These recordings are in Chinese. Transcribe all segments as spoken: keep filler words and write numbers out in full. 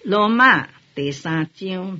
罗马第三章，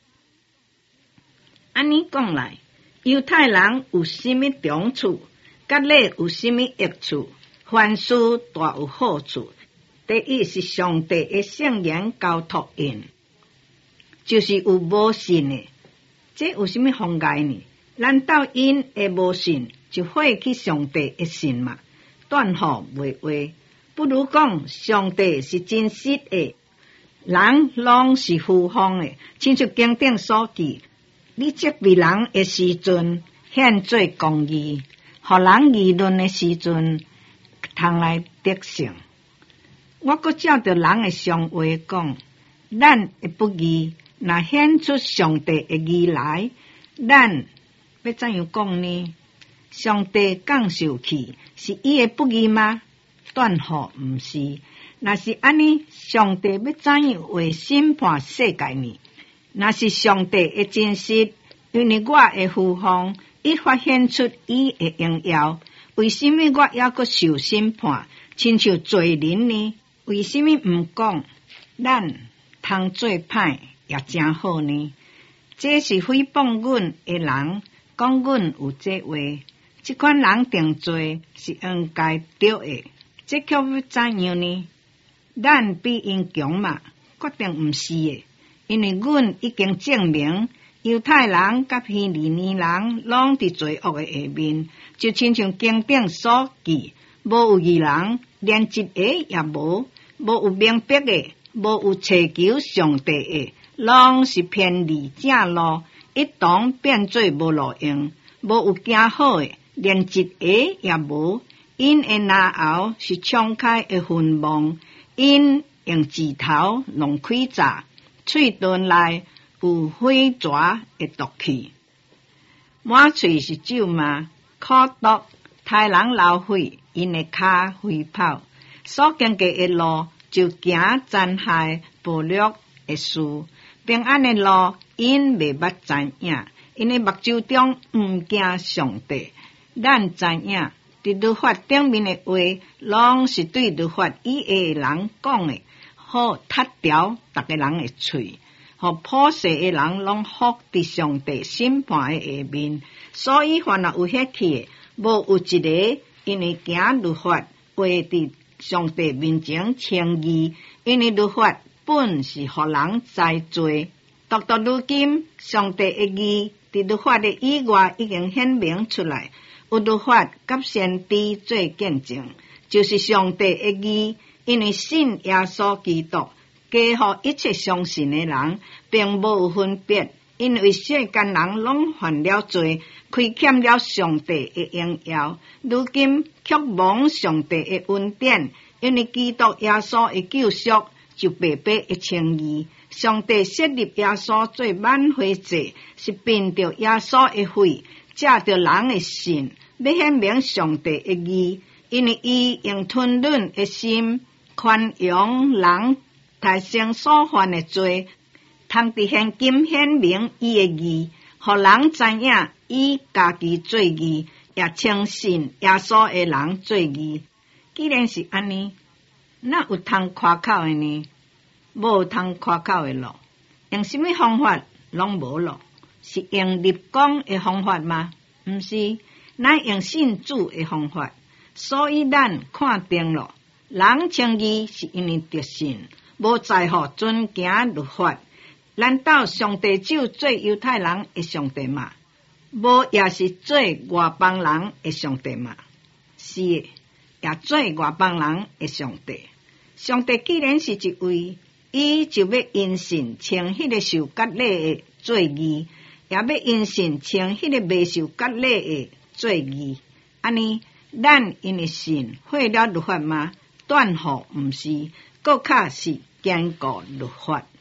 安尼讲来，犹太人有甚物长处，甲咧有甚物益处？凡事大有好处。第一是上帝的圣言交托因，就是有无信的，这有甚物妨碍呢？难道因会无信就废去上帝的信嘛？断乎袂话，不如讲上帝是真实的。人拢是虚妄的，亲像经典所记，你责备人的时阵，显做公义；互人议论的时阵，通来得胜。我阁照着人的常话讲，咱的不义，若显出上帝的义来，咱要怎样讲呢？上帝降受气，是伊的不义吗？断乎毋是。若是安尼，上帝要怎样为审判世界呢？若是上帝的真实，因为我的虚妄，伊发现出伊的荣耀，为什么我还阁受审判，亲像罪人呢？为什么毋讲，咱通做歹也真好呢？这是诽谤阮的人，讲阮有这话，这款人定罪是应该对的，这却要怎样呢？咱比因强嘛？决定毋是的，因为阮已经证明，犹太人甲希利尼人拢伫罪恶的下面，就亲像经典所记，无有义人，连一个也无；无有明白的，无有祈求上帝的，拢是偏离正路，一同变做无路用；无有行好的，连一个也无。因的牙后是敞开的坟墓。因用指头弄开闸，喙唇内有火蛇的毒气，满喙是咒骂、苦毒、杀人流血，因的骹飞跑，所经过的路就行残害、暴虐的事，平安的路因未捌知影，因的目睭中毋惊上帝。咱知影。伫律法顶面的话，拢是对律法以下的人讲的，好踢掉逐个人的喙，互普世的人拢伏伫上帝审判的下面。所以凡若有遐去的，无有一个因为行律法，画伫上帝面前称义，因为律法本是互人知罪。独到如今，上帝的义伫律法的以外已经显明出来。有律法甲先知做见证，就是上帝的义，因为信耶稣基督，加互一切相信的人，并无有分别，因为世间人拢犯了罪，亏欠了上帝的荣耀，如今却蒙上帝的恩典，因为基督耶稣的救赎，就白白的称义。上帝设立耶稣做挽回祭，是凭着耶稣的血，借着人的信，要显明上帝的义，因为伊用吞忍的心，宽容人大生所犯的罪，通伫现今显明伊的义，互人知影伊家己做义，也相信耶稣的人做义。既然是安尼，哪有通夸口的呢？无通夸口的咯，用什么方法拢无咯？是用立功的方法吗？毋是，乃用信主的方法。所以咱看定了，人称义是因为得信，无在乎遵行律法。难道上帝只有做犹太人的上帝吗？无也是做外邦人的上帝吗？是的，也做外邦人的上帝。上帝既然是一位，伊就要因信称迄个受割礼的做义，也要因信称迄个未受割礼的做义。安尼，咱因为信废了律法吗？断乎毋是，搁较是坚固律法。